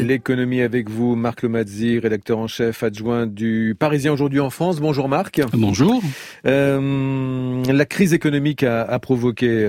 L'économie avec vous, Marc Lomazzi, rédacteur en chef adjoint du Parisien aujourd'hui en France. Bonjour Marc. Bonjour. La crise économique a provoqué,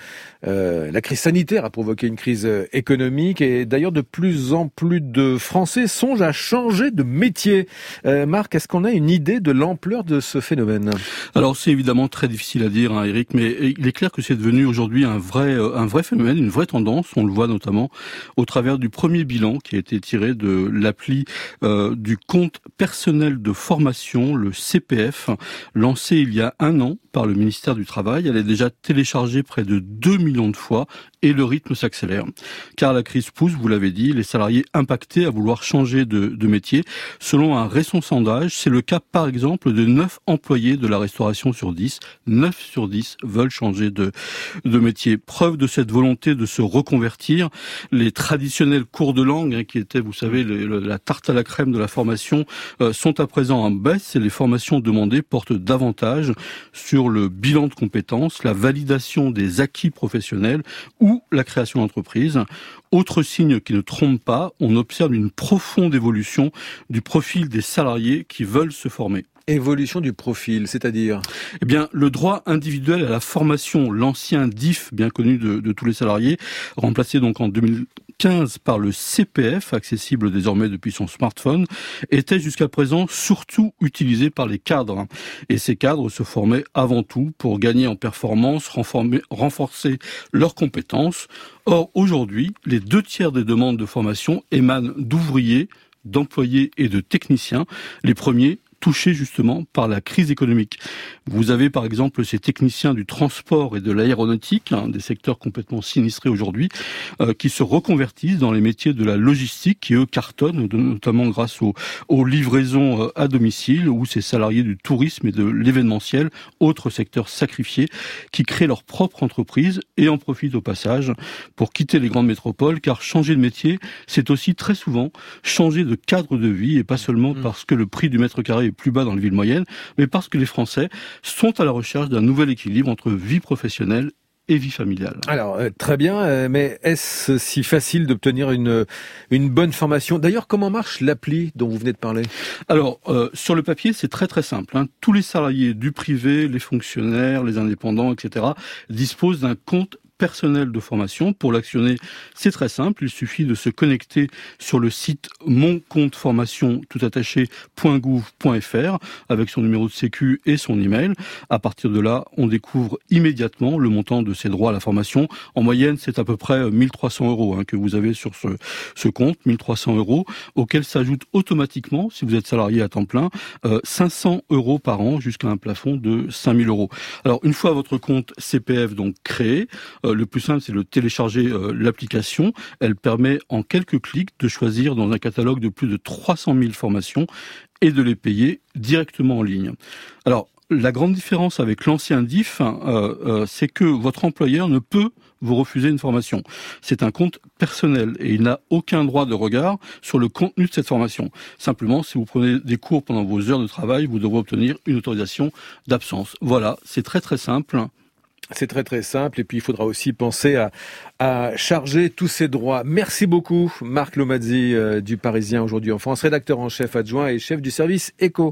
la crise sanitaire a provoqué une crise économique et d'ailleurs de plus en plus de Français songent à changer de métier. Marc, est-ce qu'on a une idée de l'ampleur de ce phénomène ? Alors c'est évidemment très difficile à dire, Eric, mais il est clair que c'est devenu aujourd'hui un vrai phénomène, une vraie tendance. On le voit notamment au travers du premier bilan qui a été tiré de l'appli du compte personnel de formation, le CPF, lancé il y a 1 an par le ministère du Travail. Elle est déjà téléchargée près de 2 millions de fois et le rythme s'accélère. Car la crise pousse, vous l'avez dit, les salariés impactés à vouloir changer de métier. Selon un récent sondage, c'est le cas par exemple de 9 employés de la restauration sur 10. 9 sur 10 veulent changer de métier. Preuve de cette volonté de se reconvertir, les traditionnels cours de langue, qui étaient, vous savez, la tarte à la crème de la formation, sont à présent en baisse et les formations demandées portent davantage sur le bilan de compétences, la validation des acquis professionnels ou la création d'entreprise. Autre signe qui ne trompe pas, on observe une profonde évolution du profil des salariés qui veulent se former. Évolution du profil, c'est-à-dire ? Eh bien, le droit individuel à la formation, l'ancien DIF, bien connu de tous les salariés, remplacé donc en 2015 par le CPF, accessible désormais depuis son smartphone, était jusqu'à présent surtout utilisé par les cadres. Et ces cadres se formaient avant tout pour gagner en performance, renforcer leurs compétences. Or, aujourd'hui, les 2/3 des demandes de formation émanent d'ouvriers, d'employés et de techniciens. Les premiers touchés justement par la crise économique. Vous avez par exemple ces techniciens du transport et de l'aéronautique, des secteurs complètement sinistrés aujourd'hui, qui se reconvertissent dans les métiers de la logistique, qui eux cartonnent, notamment grâce aux livraisons à domicile, ou ces salariés du tourisme et de l'événementiel, autres secteurs sacrifiés, qui créent leur propre entreprise et en profitent au passage pour quitter les grandes métropoles, car changer de métier, c'est aussi très souvent changer de cadre de vie, et pas seulement parce que le prix du mètre carré plus bas dans les villes moyennes, mais parce que les Français sont à la recherche d'un nouvel équilibre entre vie professionnelle et vie familiale. Alors, très bien, mais est-ce si facile d'obtenir une bonne formation ? D'ailleurs, comment marche l'appli dont vous venez de parler ? Alors, sur le papier, c'est très très simple. Tous les salariés du privé, les fonctionnaires, les indépendants, etc., disposent d'un compte personnel de formation. Pour l'actionner, c'est très simple. Il suffit de se connecter sur le site moncompteformation.gouv.fr avec son numéro de sécu et son email. À partir de là, on découvre immédiatement le montant de ses droits à la formation. En moyenne, c'est à peu près 1 300 euros que vous avez sur ce compte, 1 300 euros, auquel s'ajoute automatiquement, si vous êtes salarié à temps plein, 500 euros par an jusqu'à un plafond de 5 000 euros. Alors, une fois votre compte CPF donc créé, le plus simple, c'est de télécharger l'application. Elle permet en quelques clics de choisir dans un catalogue de plus de 300 000 formations et de les payer directement en ligne. Alors, la grande différence avec l'ancien DIF, c'est que votre employeur ne peut vous refuser une formation. C'est un compte personnel et il n'a aucun droit de regard sur le contenu de cette formation. Simplement, si vous prenez des cours pendant vos heures de travail, vous devrez obtenir une autorisation d'absence. Voilà, c'est très très simple. C'est très très simple et puis il faudra aussi penser à charger tous ces droits. Merci beaucoup Marc Lomazzi du Parisien aujourd'hui en France, rédacteur en chef adjoint et chef du service Éco.